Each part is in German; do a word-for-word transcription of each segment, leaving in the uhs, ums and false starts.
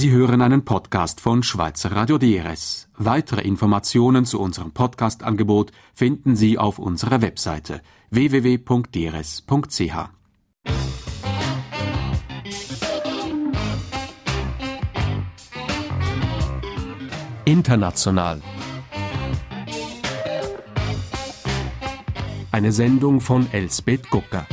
Sie hören einen Podcast von Schweizer Radio D R S. Weitere Informationen zu unserem Podcast-Angebot finden Sie auf unserer Webseite w w w punkt d r s punkt c h. International. Eine Sendung von Elsbeth Gucker.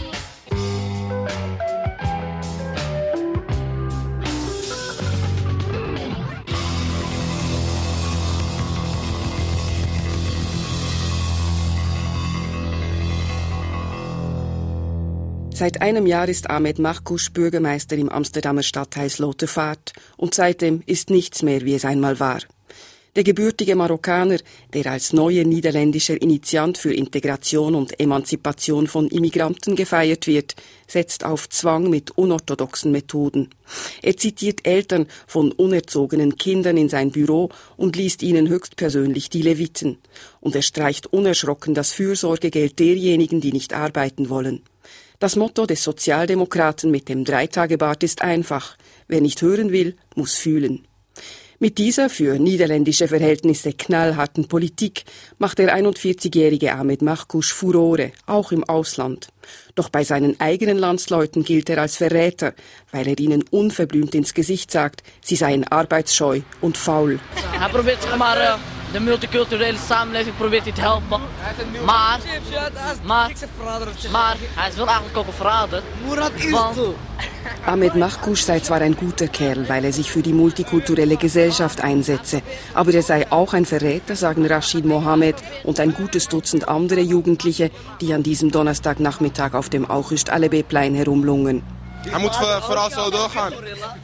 Seit einem Jahr ist Ahmed Marcouch Bürgermeister im Amsterdamer Stadtteil Slotervaart und seitdem ist nichts mehr, wie es einmal war. Der gebürtige Marokkaner, der als neuer niederländischer Initiant für Integration und Emanzipation von Immigranten gefeiert wird, setzt auf Zwang mit unorthodoxen Methoden. Er zitiert Eltern von unerzogenen Kindern in sein Büro und liest ihnen höchstpersönlich die Leviten. Und er streicht unerschrocken das Fürsorgegeld derjenigen, die nicht arbeiten wollen. Das Motto des Sozialdemokraten mit dem Dreitagebart ist einfach: Wer nicht hören will, muss fühlen. Mit dieser für niederländische Verhältnisse knallharten Politik macht der einundvierzigjährige Ahmed Marcouch Furore, auch im Ausland. Doch bei seinen eigenen Landsleuten gilt er als Verräter, weil er ihnen unverblümt ins Gesicht sagt, sie seien arbeitsscheu und faul. Hij probeert zich maar uh, de multiculturele samenleving probeert hij te helpen. Maar, maar, maar hij wil eigenlijk ook een verrader. Want Ahmed Marcouch sei zwar ein guter Kerl, weil er sich für die multikulturelle Gesellschaft einsetze, aber er sei auch ein Verräter, sagen Rashid Mohammed und ein gutes Dutzend andere Jugendliche, die an diesem Donnerstagnachmittag auf dem Auchust-Alebe-Plein herumlungen. Er muss voraus so durchgehen.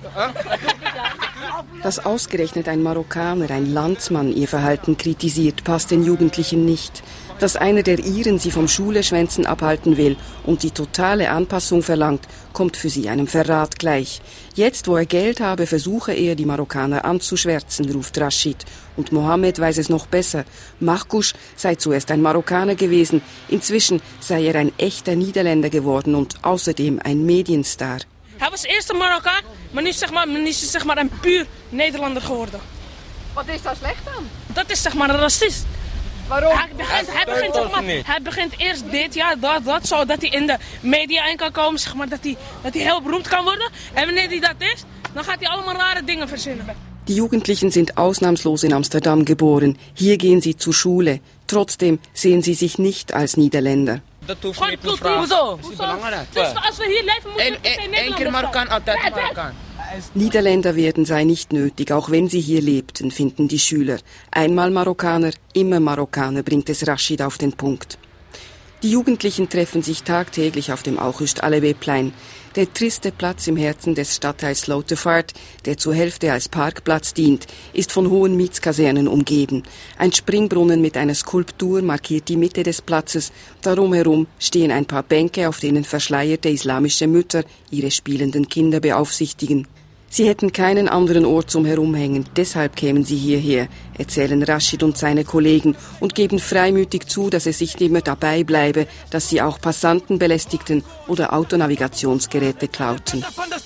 Dass ausgerechnet ein Marokkaner, ein Landsmann, ihr Verhalten kritisiert, passt den Jugendlichen nicht. Dass einer der Iren sie vom Schuleschwänzen abhalten will und die totale Anpassung verlangt, kommt für sie einem Verrat gleich. Jetzt, wo er Geld habe, versuche er, die Marokkaner anzuschwärzen, ruft Rashid. Und Mohammed weiß es noch besser. Marcouch sei zuerst ein Marokkaner gewesen, inzwischen sei er ein echter Niederländer geworden und außerdem ein Medienstar. Hij was eerst een Marokkaan, maar nu, zeg maar, nu is hij zeg maar, een puur Nederlander geworden. Wat is daar slecht aan? Dat is zeg maar een racist. Waarom? Hij begint, hij, begint, zeg maar, hij begint eerst dit, ja, dat, dat, zo, dat hij in de media in kan komen, zeg maar, dat hij, dat hij heel beroemd kan worden. En wanneer hij dat is, dan gaat hij allemaal rare dingen verzinnen. Die Jugendlichen sind ausnahmslos in Amsterdam geboren. Hier gehen sie zur Schule. Trotzdem sehen sie sich nicht als Niederländer. dat hoeft niet, mevrouw. Hoezo? Dat is niet belangrijk. Dus als we hier leven, moeten we geen Eén keer Marokkaan, altijd Marokkaan. Niederländer werden sei nicht nötig, auch wenn sie hier lebten, finden die Schüler. Einmal Marokkaner, immer Marokkaner, bringt es Rashid auf den Punkt. Die Jugendlichen treffen sich tagtäglich auf dem Auchust-Alebe-Plein, der triste Platz im Herzen des Stadtteils Slotervaart, der zur Hälfte als Parkplatz dient, ist von hohen Mietskasernen umgeben. Ein Springbrunnen mit einer Skulptur markiert die Mitte des Platzes. Darum herum stehen ein paar Bänke, auf denen verschleierte islamische Mütter ihre spielenden Kinder beaufsichtigen. Sie hätten keinen anderen Ort zum Herumhängen, deshalb kämen sie hierher, erzählen Rashid und seine Kollegen und geben freimütig zu, dass es nicht immer dabei bleibe, dass sie auch Passanten belästigten oder Autonavigationsgeräte klauten.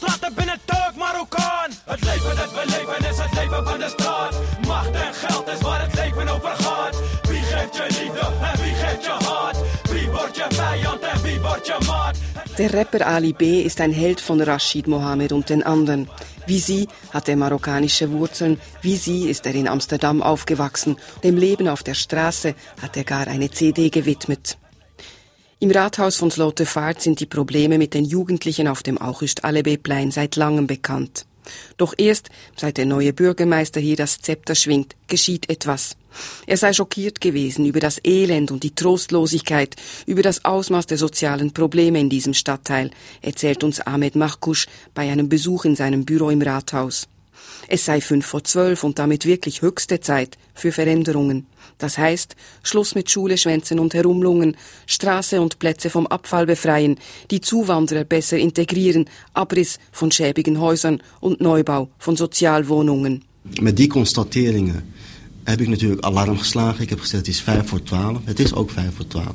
Der Rapper Ali B. ist ein Held von Rashid Mohammed und den anderen. Wie sie hat er marokkanische Wurzeln, wie sie ist er in Amsterdam aufgewachsen. Dem Leben auf der Straße hat er gar eine C D gewidmet. Im Rathaus von Slotervaart sind die Probleme mit den Jugendlichen auf dem Auchust-Alebe-Plein seit langem bekannt. Doch erst, seit der neue Bürgermeister hier das Zepter schwingt, geschieht etwas. Er sei schockiert gewesen über das Elend und die Trostlosigkeit, über das Ausmaß der sozialen Probleme in diesem Stadtteil, erzählt uns Ahmed Marcouch bei einem Besuch in seinem Büro im Rathaus. Es sei fünf vor zwölf und damit wirklich höchste Zeit für Veränderungen. Das heißt, Schluss mit Schuleschwänzen und Herumlungen, Straße und Plätze vom Abfall befreien, die Zuwanderer besser integrieren, Abriss von schäbigen Häusern und Neubau von Sozialwohnungen. Met die constateringen heb ik natuurlijk alarm geslagen. Ik heb gezegd het is vijf voor twaalf. Het is ook vijf voor twaalf.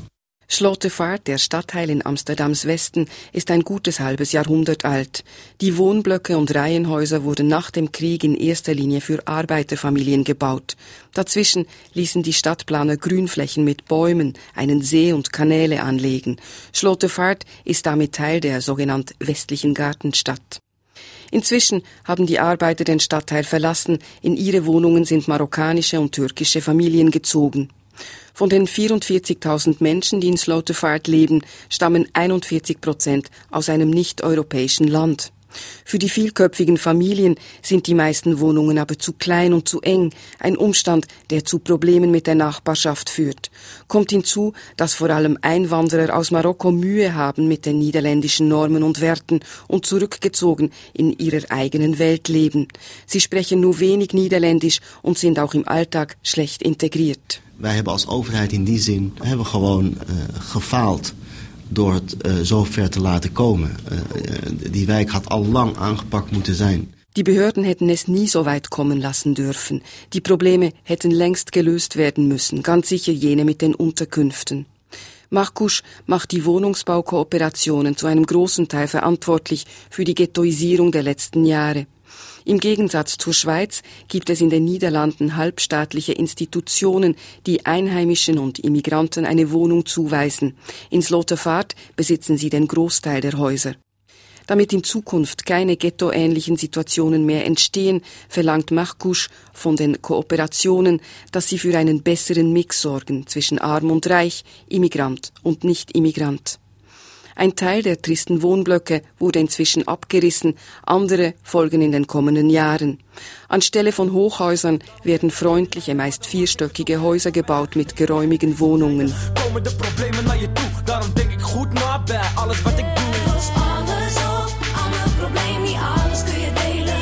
Slotervaart, der Stadtteil in Amsterdams Westen, ist ein gutes halbes Jahrhundert alt. Die Wohnblöcke und Reihenhäuser wurden nach dem Krieg in erster Linie für Arbeiterfamilien gebaut. Dazwischen ließen die Stadtplaner Grünflächen mit Bäumen, einen See und Kanäle anlegen. Slotervaart ist damit Teil der sogenannten westlichen Gartenstadt. Inzwischen haben die Arbeiter den Stadtteil verlassen. In ihre Wohnungen sind marokkanische und türkische Familien gezogen. Von den vierundvierzigtausend Menschen, die in Slotervaart leben, stammen einundvierzig Prozent aus einem nicht-europäischen Land. Für die vielköpfigen Familien sind die meisten Wohnungen aber zu klein und zu eng, ein Umstand, der zu Problemen mit der Nachbarschaft führt. Kommt hinzu, dass vor allem Einwanderer aus Marokko Mühe haben mit den niederländischen Normen und Werten und zurückgezogen in ihrer eigenen Welt leben. Sie sprechen nur wenig Niederländisch und sind auch im Alltag schlecht integriert. Wij hebben als overheid in die zin hebben gewoon uh, gefaald door het uh, zo ver te laten komen. Uh, die wijk had al lang aangepakt moeten zijn. Die Behörden hätten es nie so weit kommen lassen dürfen. Die Probleme hätten längst gelöst werden müssen, ganz sicher jene mit den Unterkünften. Marcouch macht die Wohnungsbaukooperationen zu einem großen Teil verantwortlich für die Ghettoisierung der letzten Jahre. Im Gegensatz zur Schweiz gibt es in den Niederlanden halbstaatliche Institutionen, die Einheimischen und Immigranten eine Wohnung zuweisen. In Slotervaart besitzen sie den Großteil der Häuser. Damit in Zukunft keine ghettoähnlichen Situationen mehr entstehen, verlangt Marcouch von den Kooperationen, dass sie für einen besseren Mix sorgen zwischen Arm und Reich, Immigrant und Nicht-Immigrant. Ein Teil der tristen Wohnblöcke wurde inzwischen abgerissen, andere folgen in den kommenden Jahren. Anstelle von Hochhäusern werden freundliche, meist vierstöckige Häuser gebaut mit geräumigen Wohnungen. Komen de problemen naar je toe, daarom denk ik goed na bij alles wat ik doe. Los alles op, alle problemen, niet alles kun je delen.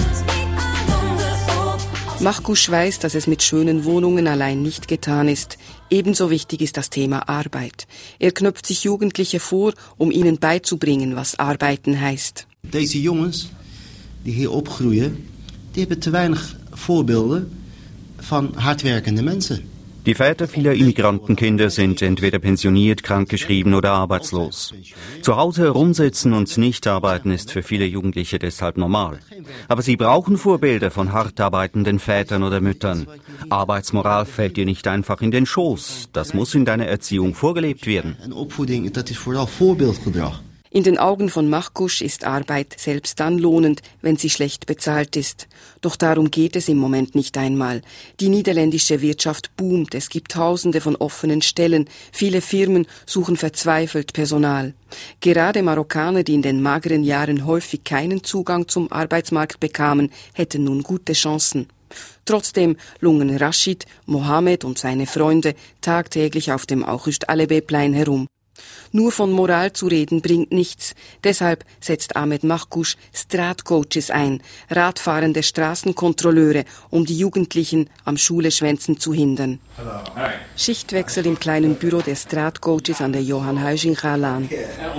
Marcouch weiß, dass es mit schönen Wohnungen allein nicht getan ist. Ebenso wichtig ist das Thema Arbeit. Er knöpft sich Jugendliche vor, um ihnen beizubringen, was Arbeiten heißt. Deze jongens die hier opgroeien, die hebben te weinig voorbeelden van hardwerkende mensen. Die Väter vieler Immigrantenkinder sind entweder pensioniert, krankgeschrieben oder arbeitslos. Zu Hause herumsitzen und nicht arbeiten ist für viele Jugendliche deshalb normal. Aber sie brauchen Vorbilder von hart arbeitenden Vätern oder Müttern. Arbeitsmoral fällt dir nicht einfach in den Schoß. Das muss in deiner Erziehung vorgelebt werden. En opvoeding, dat is vooral voorbeeldgedrag. In den Augen von Marcouch ist Arbeit selbst dann lohnend, wenn sie schlecht bezahlt ist. Doch darum geht es im Moment nicht einmal. Die niederländische Wirtschaft boomt, es gibt Tausende von offenen Stellen, viele Firmen suchen verzweifelt Personal. Gerade Marokkaner, die in den mageren Jahren häufig keinen Zugang zum Arbeitsmarkt bekamen, hätten nun gute Chancen. Trotzdem lungen Rashid, Mohammed und seine Freunde tagtäglich auf dem Auguste-Alebe-Plein herum. Nur von Moral zu reden bringt nichts. Deshalb setzt Ahmed Marcouch Straatcoaches ein, radfahrende Straßenkontrolleure, um die Jugendlichen am Schuleschwänzen zu hindern. Schichtwechsel im kleinen Büro der Straatcoaches an der Johann Huizinga-Laan.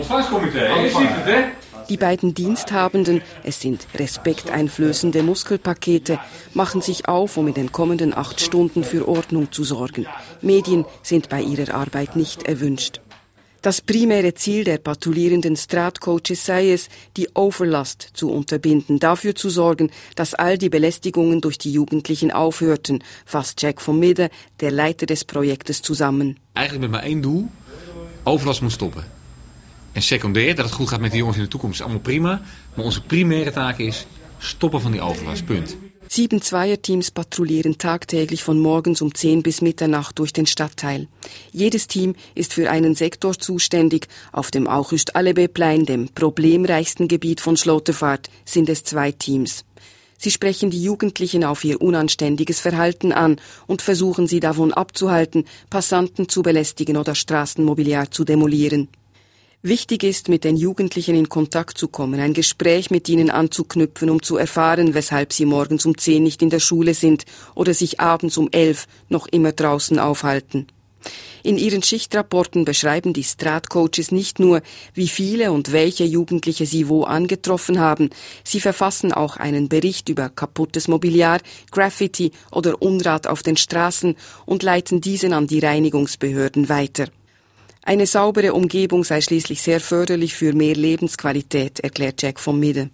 Die beiden Diensthabenden, es sind respekteinflößende Muskelpakete, machen sich auf, um in den kommenden acht Stunden für Ordnung zu sorgen. Medien sind bei ihrer Arbeit nicht erwünscht. Das primäre Ziel der patrouillierenden Straatcoaches sei es, die Overlast zu unterbinden, dafür zu sorgen, dass all die Belästigungen durch die Jugendlichen aufhörten, fasst Jack van Midden, der Leiter des Projektes, zusammen. Eigenlijk met maar één doel, overlast moet stoppen. En secundair, dat het goed gaat met die jongens in de toekomst, is allemaal prima. Maar onze primaire taak is stoppen van die overlast, punt. Sieben Zweierteams patrouillieren tagtäglich von morgens um zehn bis Mitternacht durch den Stadtteil. Jedes Team ist für einen Sektor zuständig. Auf dem Auguste-Alebe-Plein, dem problemreichsten Gebiet von Slotervaart, sind es zwei Teams. Sie sprechen die Jugendlichen auf ihr unanständiges Verhalten an und versuchen sie davon abzuhalten, Passanten zu belästigen oder Straßenmobiliar zu demolieren. Wichtig ist, mit den Jugendlichen in Kontakt zu kommen, ein Gespräch mit ihnen anzuknüpfen, um zu erfahren, weshalb sie morgens um zehn nicht in der Schule sind oder sich abends um elf noch immer draußen aufhalten. In ihren Schichtrapporten beschreiben die Straatcoaches nicht nur, wie viele und welche Jugendliche sie wo angetroffen haben, sie verfassen auch einen Bericht über kaputtes Mobiliar, Graffiti oder Unrat auf den Straßen und leiten diesen an die Reinigungsbehörden weiter. Eine saubere Umgebung sei schließlich sehr förderlich für mehr Lebensqualität, erklärt Jack von Midden.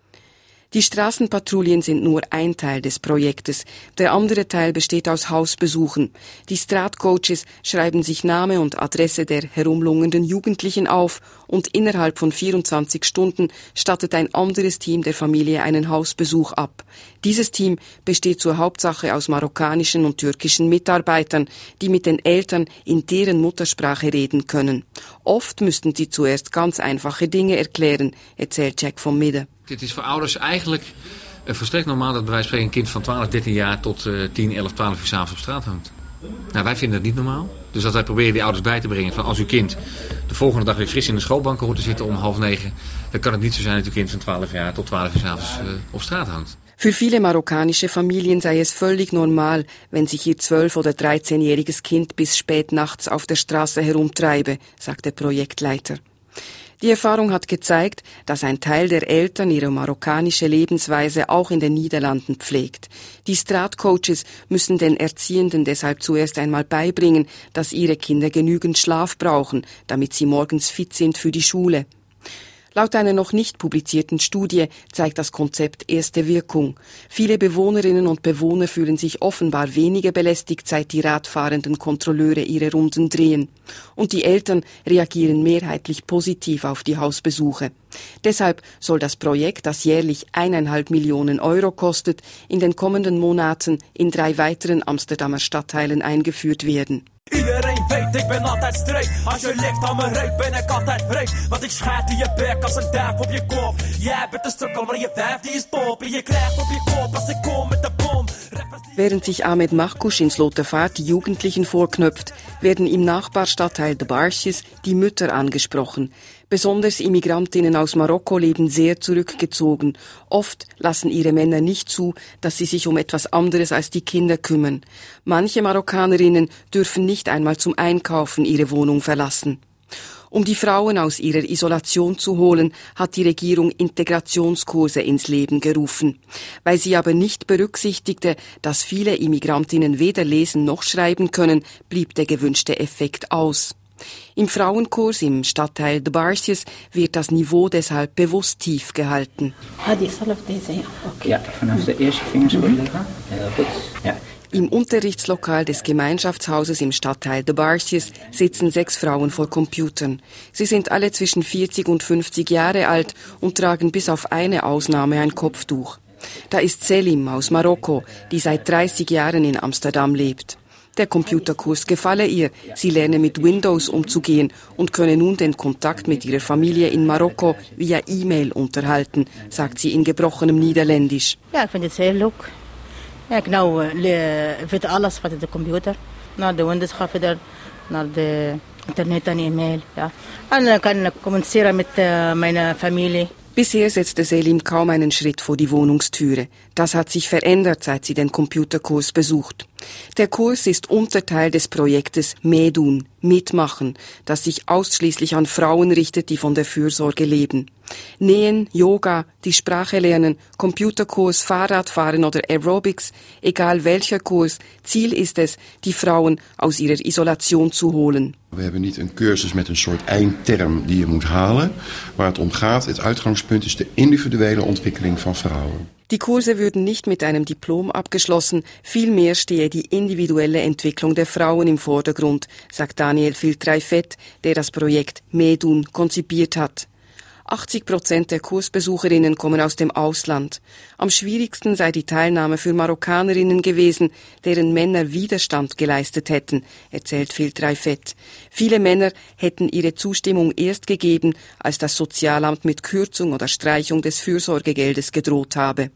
Die Straßenpatrouillen sind nur ein Teil des Projektes. Der andere Teil besteht aus Hausbesuchen. Die Straatcoaches schreiben sich Name und Adresse der herumlungernden Jugendlichen auf und innerhalb von vierundzwanzig Stunden stattet ein anderes Team der Familie einen Hausbesuch ab. Dieses Team besteht zur Hauptsache aus marokkanischen und türkischen Mitarbeitern, die mit den Eltern in deren Muttersprache reden können. Oft müssten sie zuerst ganz einfache Dinge erklären, erzählt Jack von Midden. Het is voor ouders eigenlijk uh, volstrekt normaal dat bij wijze van spreken een kind van twaalf, dertien jaar tot uh, tien, elf, twaalf uur s'avonds op straat hangt. Nou, wij vinden dat niet normaal. Dus dat wij proberen die ouders bij te brengen van als uw kind de volgende dag weer fris in de schoolbanken hoort te zitten om half negen, dan kan het niet zo zijn dat uw kind van twaalf jaar tot twaalf uur s'avonds uh, op straat hangt. Für viele marokkanische Familien sei es völlig normal, wenn sich ihr zwölf- oder dreizehnjähriges Kind bis spät nachts auf der Straße herumtreibe, sagt der Projektleiter. Die Erfahrung hat gezeigt, dass ein Teil der Eltern ihre marokkanische Lebensweise auch in den Niederlanden pflegt. Die Straatcoaches müssen den Erziehenden deshalb zuerst einmal beibringen, dass ihre Kinder genügend Schlaf brauchen, damit sie morgens fit sind für die Schule. Laut einer noch nicht publizierten Studie zeigt das Konzept erste Wirkung. Viele Bewohnerinnen und Bewohner fühlen sich offenbar weniger belästigt, seit die radfahrenden Kontrolleure ihre Runden drehen. Und die Eltern reagieren mehrheitlich positiv auf die Hausbesuche. Deshalb soll das Projekt, das jährlich eineinhalb Millionen Euro kostet, in den kommenden Monaten in drei weiteren Amsterdamer Stadtteilen eingeführt werden. Iedereen weet, ik ben altijd streed. Als je ligt aan mijn reet, ben ik altijd breed. Want ik schijt in je bek als een duif op je kop. Jij bent een strukkel, maar je vijf die is top. En je krijgt op je kop als ik kom met de bom. Während sich Ahmed Mahkush in Slotervaart die Jugendlichen vorknöpft, werden im Nachbarstadtteil de Barsjes die Mütter angesprochen. Besonders Immigrantinnen aus Marokko leben sehr zurückgezogen. Oft lassen ihre Männer nicht zu, dass sie sich um etwas anderes als die Kinder kümmern. Manche Marokkanerinnen dürfen nicht einmal zum Einkaufen ihre Wohnung verlassen. Um die Frauen aus ihrer Isolation zu holen, hat die Regierung Integrationskurse ins Leben gerufen. Weil sie aber nicht berücksichtigte, dass viele Immigrantinnen weder lesen noch schreiben können, blieb der gewünschte Effekt aus. Im Frauenkurs im Stadtteil de Barsjes wird das Niveau deshalb bewusst tief gehalten. Ja, vanaf de eerste vingers goed leggen. Heel goed. Ja. Im Unterrichtslokal des Gemeinschaftshauses im Stadtteil de Barsjes sitzen sechs Frauen vor Computern. Sie sind alle zwischen vierzig und fünfzig Jahre alt und tragen bis auf eine Ausnahme ein Kopftuch. Da ist Selim aus Marokko, die seit dreißig Jahren in Amsterdam lebt. Der Computerkurs gefalle ihr, sie lerne mit Windows umzugehen und könne nun den Kontakt mit ihrer Familie in Marokko via E-Mail unterhalten, sagt sie in gebrochenem Niederländisch. Ja, ik vind het heel leuk. Ja, ik nou weet alles van de computer. Naar de Windows ga verder, naar de internet en e-mail. Ja. En dan kan ik communiceren met uh, mijn familie. Bisher setzte Selim kaum einen Schritt vor die Wohnungstüre. Das hat sich verändert, seit sie den Computerkurs besucht. Der Kurs ist Unterteil des Projektes Medun, Mitmachen, das sich ausschließlich an Frauen richtet, die von der Fürsorge leben. Nähen, Yoga, die Sprache lernen, Computerkurs, Fahrradfahren oder Aerobics, egal welcher Kurs, Ziel ist es, die Frauen aus ihrer Isolation zu holen. We hebben niet een cursus met een soort eindterm die je moet halen. Waar het om gaat, het uitgangspunt is de individuele ontwikkeling van vrouwen. Die Kurse würden nicht mit einem Diplom abgeschlossen, vielmehr stehe die individuelle Entwicklung der Frauen im Vordergrund, sagt Daniel Filtraifet, der das Projekt Medun konzipiert hat. achtzig Prozent der Kursbesucherinnen kommen aus dem Ausland. Am schwierigsten sei die Teilnahme für Marokkanerinnen gewesen, deren Männer Widerstand geleistet hätten, erzählt Filtraifet. Viele Männer hätten ihre Zustimmung erst gegeben, als das Sozialamt mit Kürzung oder Streichung des Fürsorgegeldes gedroht habe.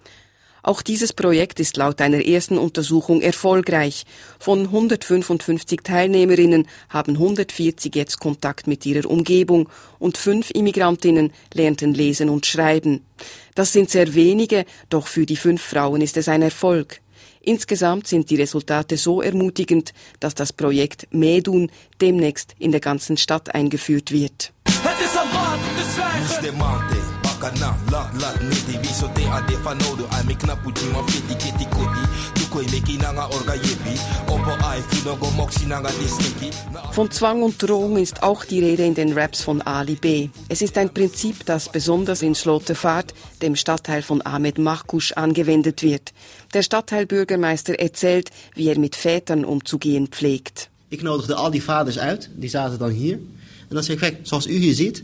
Auch dieses Projekt ist laut einer ersten Untersuchung erfolgreich. Von hundertfünfundfünfzig Teilnehmerinnen haben hundertvierzig jetzt Kontakt mit ihrer Umgebung und fünf Immigrantinnen lernten lesen und schreiben. Das sind sehr wenige, doch für die fünf Frauen ist es ein Erfolg. Insgesamt sind die Resultate so ermutigend, dass das Projekt Medun demnächst in der ganzen Stadt eingeführt wird. Het is een maand om te zwijgen. Von Zwang und Drohung ist auch die Rede in den Raps von Ali B. Es ist ein Prinzip, das besonders in Slotervaart, dem Stadtteil von Ahmed Mahkush, angewendet wird. Der Stadtteilbürgermeister erzählt, wie er mit Vätern umzugehen pflegt. Ik nodigde al die vaders uit, die zaten dan hier. En dan zei ik, kijk, zoals u hier ziet,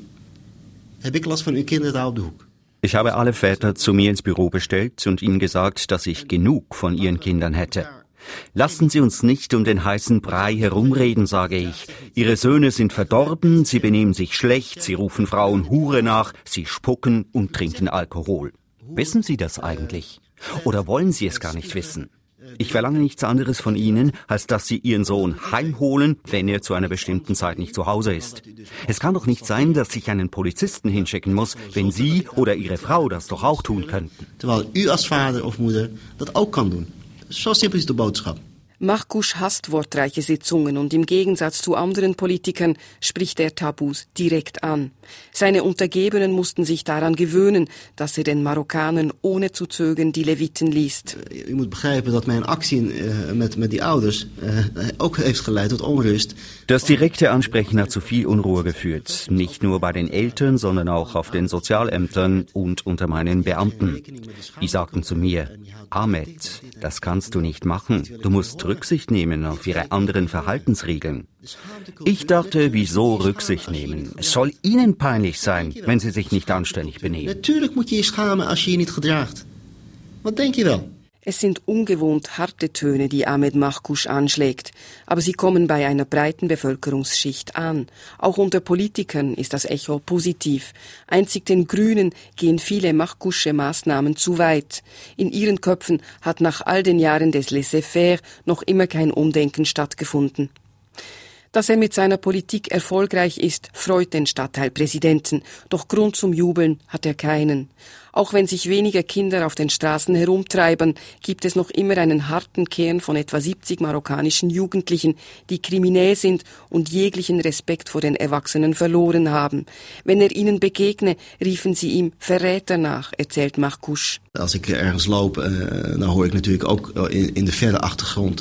heb ik last van uw kinderen daar op de hoek. Ich habe alle Väter zu mir ins Büro bestellt und ihnen gesagt, dass ich genug von ihren Kindern hätte. Lassen Sie uns nicht um den heißen Brei herumreden, sage ich. Ihre Söhne sind verdorben, sie benehmen sich schlecht, sie rufen Frauen Hure nach, sie spucken und trinken Alkohol. Wissen Sie das eigentlich? Oder wollen Sie es gar nicht wissen? Ich verlange nichts anderes von Ihnen, als dass Sie Ihren Sohn heimholen, wenn er zu einer bestimmten Zeit nicht zu Hause ist. Es kann doch nicht sein, dass ich einen Polizisten hinschicken muss, wenn Sie oder Ihre Frau das doch auch tun könnten. Terwijl u als vader of moeder dat ook kan doen. Zo simpel is de boodschap. Mahkush hasst wortreiche Sitzungen und im Gegensatz zu anderen Politikern spricht er Tabus direkt an. Seine Untergebenen mussten sich daran gewöhnen, dass er den Marokkanern ohne zu zögern die Leviten liest. U moet begrijpen dat mijn actie uh, met, met die ouders uh, ook heeft geleid tot onrust. Das direkte Ansprechen hat zu viel Unruhe geführt. Nicht nur bei den Eltern, sondern auch auf den Sozialämtern und unter meinen Beamten. Die sagten zu mir, Ahmed, das kannst du nicht machen. Du musst Rücksicht nehmen auf ihre anderen Verhaltensregeln. Ich dachte, wieso Rücksicht nehmen? Es soll ihnen peinlich sein, wenn sie sich nicht anständig benehmen. Natuurlijk moet je je schamen als je je niet gedraagt. Wat denk je wel? Es sind ungewohnt harte Töne, die Ahmed Mahkush anschlägt, aber sie kommen bei einer breiten Bevölkerungsschicht an. Auch unter Politikern ist das Echo positiv. Einzig den Grünen gehen viele Mahkusche Maßnahmen zu weit. In ihren Köpfen hat nach all den Jahren des Laissez-faire noch immer kein Umdenken stattgefunden. Dass er mit seiner Politik erfolgreich ist, freut den Stadtteilpräsidenten, doch Grund zum Jubeln hat er keinen. Auch wenn sich weniger Kinder auf den Straßen herumtreiben, gibt es noch immer einen harten Kern von etwa siebzig marokkanischen Jugendlichen, die kriminell sind und jeglichen Respekt vor den Erwachsenen verloren haben. Wenn er ihnen begegne, riefen sie ihm Verräter nach, erzählt Mahkush. Als ik ergens loop, uh, dan hoor ik natuurlijk ook in, in de verre achtergrond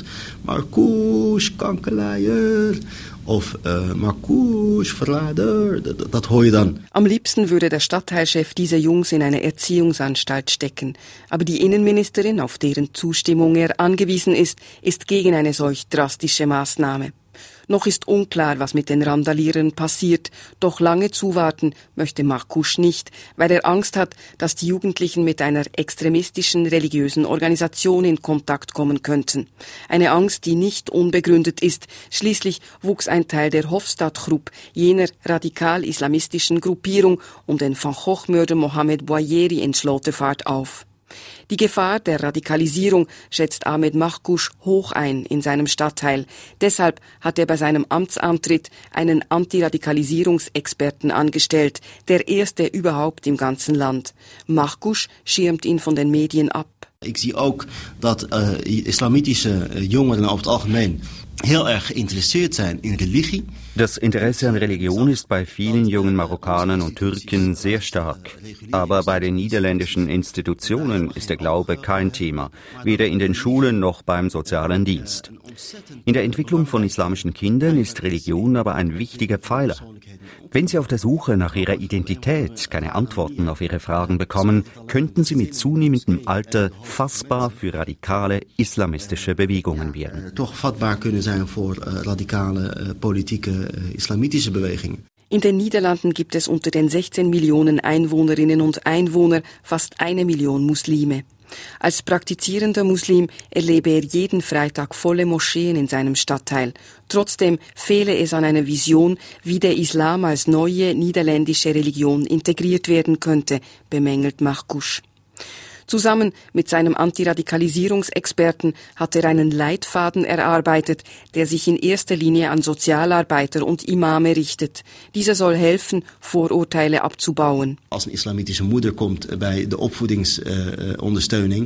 Mahkush, kankerleier. Of uh, Mahkush, Verrader, dat, dat hoor je dan. Am liebsten würde der Stadtteilchef diese Jungs in eine Erziehungsanstalt stecken. Aber die Innenministerin, auf deren Zustimmung er angewiesen ist, ist gegen eine solch drastische Maßnahme. Noch ist unklar, was mit den Randalierern passiert, doch lange zuwarten möchte Mahkush nicht, weil er Angst hat, dass die Jugendlichen mit einer extremistischen religiösen Organisation in Kontakt kommen könnten. Eine Angst, die nicht unbegründet ist. Schließlich wuchs ein Teil der Hofstadgroep, jener radikal-islamistischen Gruppierung um den Van Gogh-Mörder Mohamed Bouazizi in Slotervaart auf. Die Gefahr der Radikalisierung schätzt Ahmed Mahkush hoch ein in seinem Stadtteil. Deshalb hat er bei seinem Amtsantritt einen Antiradikalisierungsexperten angestellt, der erste überhaupt im ganzen Land. Mahkush schirmt ihn von den Medien ab. Ik zie ook dat uh, islamitische jongeren over het algemeen heel erg geïnteresseerd zijn in religie. Das Interesse an Religion ist bei vielen jungen Marokkanern und Türken sehr stark. Aber bei den niederländischen Institutionen ist der Glaube kein Thema, weder in den Schulen noch beim sozialen Dienst. In der Entwicklung von islamischen Kindern ist Religion aber ein wichtiger Pfeiler. Wenn sie auf der Suche nach ihrer Identität keine Antworten auf ihre Fragen bekommen, könnten sie mit zunehmendem Alter fassbar für radikale islamistische Bewegungen werden. Toch vatbaar kunnen zijn voor uh, radikale uh, politieke uh, islamitische bewegingen. In den Niederlanden gibt es unter den sechzehn Millionen Einwohnerinnen und Einwohner fast eine Million Muslime. Als praktizierender Muslim erlebe er jeden Freitag volle Moscheen in seinem Stadtteil. Trotzdem fehle es an einer Vision, wie der Islam als neue niederländische Religion integriert werden könnte, bemängelt Mahkush. Zusammen mit seinem Antiradikalisierungsexperten hat er einen Leitfaden erarbeitet, der sich in erster Linie an Sozialarbeiter und Imame richtet. Dieser soll helfen, Vorurteile abzubauen. Als een islamitische moeder komt bij de opvoedingsondersteuning,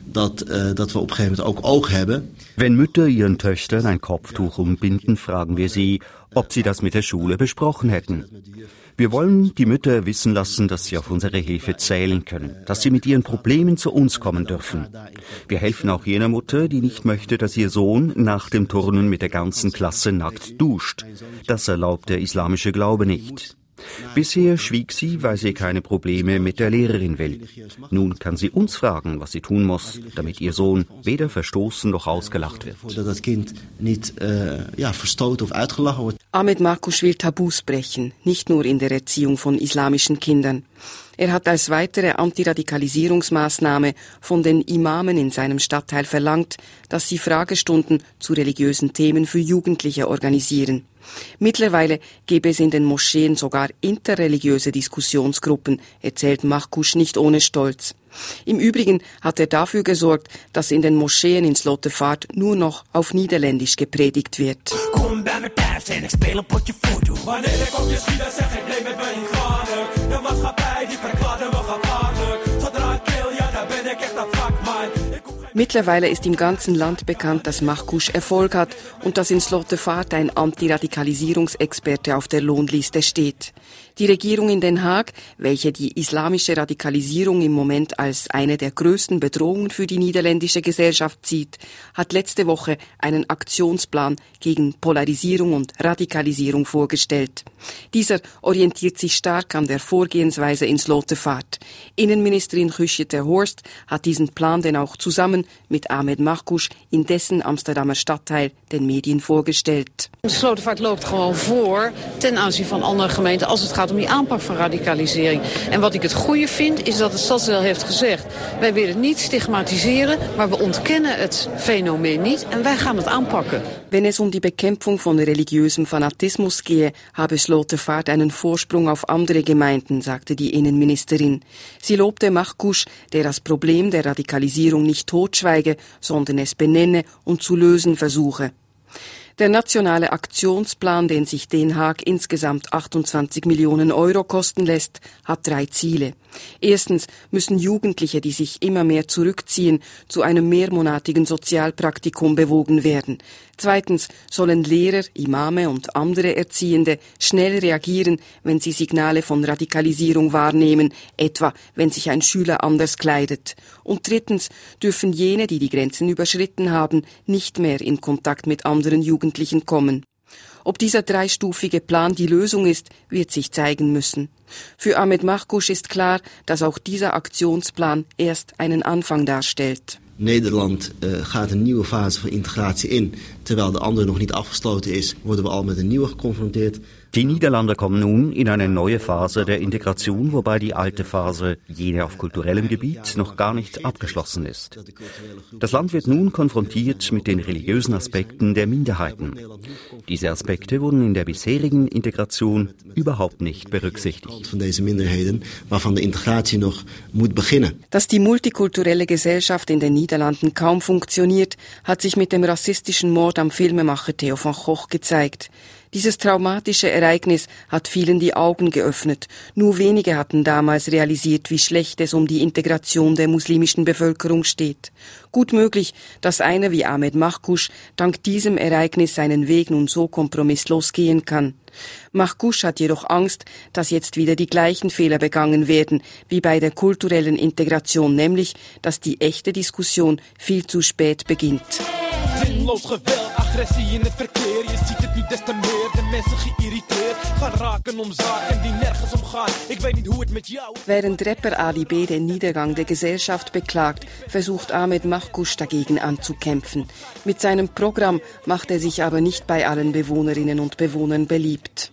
dat, uh, dat we op een gegeven moment ook oog hebben. Wenn Mütter ihren Töchtern ein Kopftuch umbinden, fragen wir sie, ob sie das mit der Schule besprochen hätten. Wir wollen die Mütter wissen lassen, dass sie auf unsere Hilfe zählen können, dass sie mit ihren Problemen zu uns kommen dürfen. Wir helfen auch jener Mutter, die nicht möchte, dass ihr Sohn nach dem Turnen mit der ganzen Klasse nackt duscht. Das erlaubt der islamische Glaube nicht. Bisher schwieg sie, weil sie keine Probleme mit der Lehrerin will. Nun kann sie uns fragen, was sie tun muss, damit ihr Sohn weder verstoßen noch ausgelacht wird. Voordat das Kind nicht äh, ja, verstoten of uitgelachen wordt. Ahmed Markush will Tabus brechen, nicht nur in der Erziehung von islamischen Kindern. Er hat als weitere Antiradikalisierungsmaßnahme von den Imamen in seinem Stadtteil verlangt, dass sie Fragestunden zu religiösen Themen für Jugendliche organisieren. Mittlerweile gäbe es in den Moscheen sogar interreligiöse Diskussionsgruppen, erzählt Markush nicht ohne Stolz. Im Übrigen hat er dafür gesorgt, dass in den Moscheen in Slotervaart nur noch auf Niederländisch gepredigt wird. Kom bij me thuis en ik speel een potje voodoo. Wanneer ik op je schiet, zeg ik neem met mij niet kwalijk. De maatschappij die verklaarde me gevaarlijk. Zodra ik kill, ja, dan ben ik echt een vakman. Mittlerweile ist im ganzen Land bekannt, dass Markush Erfolg hat und dass in Slotervaart ein Antiradikalisierungsexperte auf der Lohnliste steht. Die Regierung in Den Haag, welche die islamische Radikalisierung im Moment als eine der größten Bedrohungen für die niederländische Gesellschaft sieht, hat letzte Woche einen Aktionsplan gegen Polarisierung und Radikalisierung vorgestellt. Dieser orientiert sich stark an der Vorgehensweise in Slotervaart. Innenministerin Guusje ter Horst hat diesen Plan denn auch zusammen mit Ahmed Markush in dessen Amsterdammer Stadtteil den Medien vorgestellt. Slotervaart loopt gewoon voor ten aanzien van andere gemeenten als het gaat om die aanpak van radicalisering. En wat ik het goede vind is dat het stadsdeel heeft gezegd, wij willen niet stigmatiseren, maar we ontkennen het fenomeen niet en wij gaan het aanpakken. Wenn es um die Bekämpfung von religiösem Fanatismus gehe, habe Slotervaart einen Vorsprung auf andere Gemeinden, sagte die Innenministerin. Sie lobte Markush, der das Problem der Radikalisierung nicht totschweige, sondern es benenne und zu lösen versuche. Der nationale Aktionsplan, den sich Den Haag insgesamt achtundzwanzig Millionen Euro kosten lässt, hat drei Ziele. Erstens müssen Jugendliche, die sich immer mehr zurückziehen, zu einem mehrmonatigen Sozialpraktikum bewogen werden. Zweitens sollen Lehrer, Imame und andere Erziehende schnell reagieren, wenn sie Signale von Radikalisierung wahrnehmen, etwa wenn sich ein Schüler anders kleidet. Und drittens dürfen jene, die die Grenzen überschritten haben, nicht mehr in Kontakt mit anderen Jugendlichen kommen. Ob dieser dreistufige Plan die Lösung ist, wird sich zeigen müssen. Für Ahmed Markush ist klar, dass auch dieser Aktionsplan erst einen Anfang darstellt. Nederland uh, gaat een nieuwe fase van integratie in, terwijl de andere nog niet afgesloten is, worden we al met een nieuwe geconfronteerd. Die Niederlande kommen nun in eine neue Phase der Integration, wobei die alte Phase, jene auf kulturellem Gebiet, noch gar nicht abgeschlossen ist. Das Land wird nun konfrontiert mit den religiösen Aspekten der Minderheiten. Diese Aspekte wurden in der bisherigen Integration überhaupt nicht berücksichtigt. Von diesen Minderheiten, waarvan de integratie noch moet beginnen. Dass die multikulturelle Gesellschaft in den Niederlanden kaum funktioniert, hat sich mit dem rassistischen Mord am Filmemacher Theo van Gogh gezeigt. Dieses traumatische Ereignis hat vielen die Augen geöffnet. Nur wenige hatten damals realisiert, wie schlecht es um die Integration der muslimischen Bevölkerung steht. Gut möglich, dass einer wie Ahmed Markush dank diesem Ereignis seinen Weg nun so kompromisslos gehen kann. Markush hat jedoch Angst, dass jetzt wieder die gleichen Fehler begangen werden wie bei der kulturellen Integration, nämlich, dass die echte Diskussion viel zu spät beginnt. Zinloos geweld, agressie in het verkeer. Je ziet het nu des te meer. De mensen geïrriteerd gaan raken om zaken die nergens om gaan. Ik weet niet hoe het met jou is. Während Rapper Ali B. den Niedergang der Gesellschaft beklagt, versucht Ahmed Markush dagegen anzukämpfen. Mit seinem Programm macht er sich aber nicht bei allen Bewohnerinnen und Bewohnern beliebt.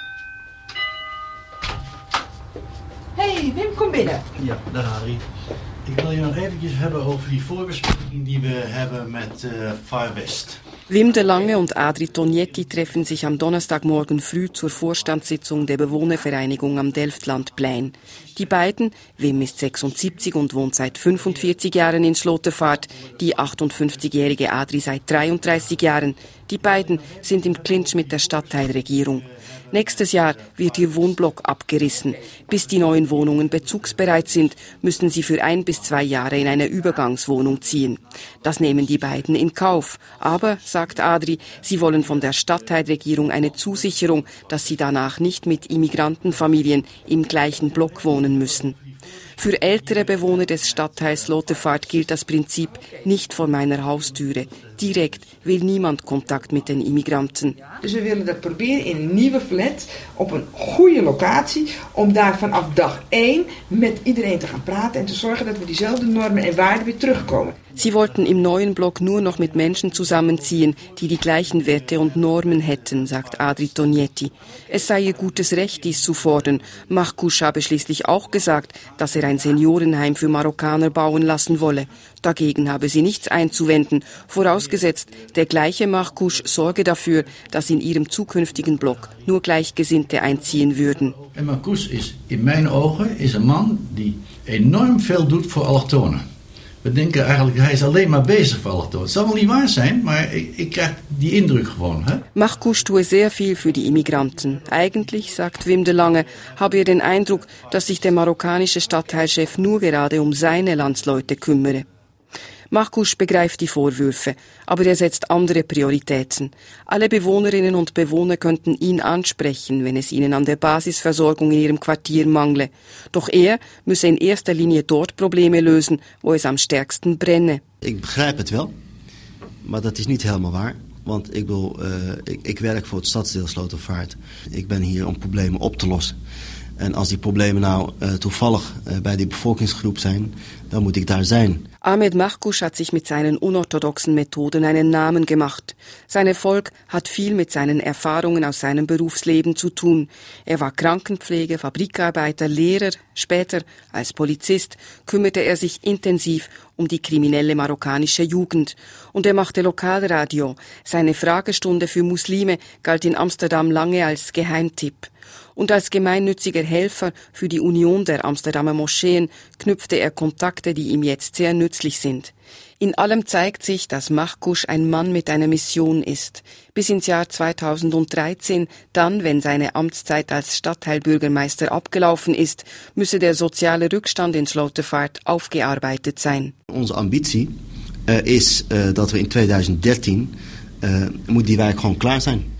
Hey, Wim, kom binnen. Ja, daar Adrie. Ik wil je nog eventjes hebben over die voorbespreking die we hebben met uh, Far West. Wim de Lange und Adri Tognetti treffen sich am Donnerstagmorgen früh zur Vorstandssitzung der Bewohnervereinigung am Delftlandplein. Die beiden, Wim ist sechsundsiebzig und wohnt seit fünfundvierzig Jahren in Slotervaart, die achtundfünfzigjährige Adri seit dreiunddreißig Jahren, Die beiden sind im Clinch mit der Stadtteilregierung. Nächstes Jahr wird ihr Wohnblock abgerissen. Bis die neuen Wohnungen bezugsbereit sind, müssen sie für ein bis zwei Jahre in eine Übergangswohnung ziehen. Das nehmen die beiden in Kauf. Aber, sagt Adri, sie wollen von der Stadtteilregierung eine Zusicherung, dass sie danach nicht mit Immigrantenfamilien im gleichen Block wohnen müssen. Für ältere Bewohner des Stadtteils Slotervaart gilt das Prinzip nicht vor meiner Haustüre. Direct wil niemand contact met den immigranten. Dus we willen dat proberen in een nieuwe flat, op een goede locatie, om daar vanaf dag één met iedereen te gaan praten en te zorgen dat we diezelfde normen en waarden weer terugkomen. Sie wollten im neuen Block nur noch mit Menschen zusammenziehen, die die gleichen Werte und Normen hätten, sagt Adri Tognetti. Es sei ihr gutes Recht, dies zu fordern. Marcouch habe schließlich auch gesagt, dass er ein Seniorenheim für Marokkaner bauen lassen wolle. Dagegen habe sie nichts einzuwenden, vorausgesetzt, der gleiche Marcouch sorge dafür, dass in ihrem zukünftigen Block nur Gleichgesinnte einziehen würden. En Marcouch is in mijn ogen is een man die enorm veel doet voor allochtonen. We denken eigenlijk, hij is alleen maar bezig voor allochtonen. Het zal wel niet waar zijn, maar ik, ik krijg die indruk gewoon. Hè? Marcouch tue sehr viel für die Immigranten. Eigentlich, sagt Wim de Lange, habe er den Eindruck, dass sich der marokkanische Stadtteilchef nur gerade um seine Landsleute kümmere. Marcouch begreift die Vorwürfe, aber er setzt andere Prioritäten. Alle Bewohnerinnen und Bewohner könnten ihn ansprechen, wenn es ihnen an der Basisversorgung in ihrem Quartier mangle. Doch er müsse in erster Linie dort Probleme lösen, wo es am stärksten brenne. Ik begrijp het wel, maar dat is niet helemaal waar. Want ik, bedoel, uh, ik, ik werk voor het stadsdeel Slotervaart. Ik ben hier om problemen op te lossen. En als die problemen nou uh, toevallig uh, bij die bevolkingsgroep zijn, dan moet ik daar zijn. Ahmed Marcouch hat sich mit seinen unorthodoxen Methoden einen Namen gemacht. Sein Erfolg hat viel mit seinen Erfahrungen aus seinem Berufsleben zu tun. Er war Krankenpfleger, Fabrikarbeiter, Lehrer. Später, als Polizist, kümmerte er sich intensiv um die kriminelle marokkanische Jugend. Und er machte Lokalradio. Seine Fragestunde für Muslime galt in Amsterdam lange als Geheimtipp. Und als gemeinnütziger Helfer für die Union der Amsterdamer Moscheen knüpfte er Kontakte, die ihm jetzt sehr nützlich sind. In allem zeigt sich, dass Marcouch ein Mann mit einer Mission ist. Bis ins Jahr zweitausenddreizehn, dann, wenn seine Amtszeit als Stadtteilbürgermeister abgelaufen ist, müsse der soziale Rückstand in Slotervaart aufgearbeitet sein. Onze ambitie uh, is uh, dat we in tweeduizend dertien uh, moet die wijk gewoon klaar zijn.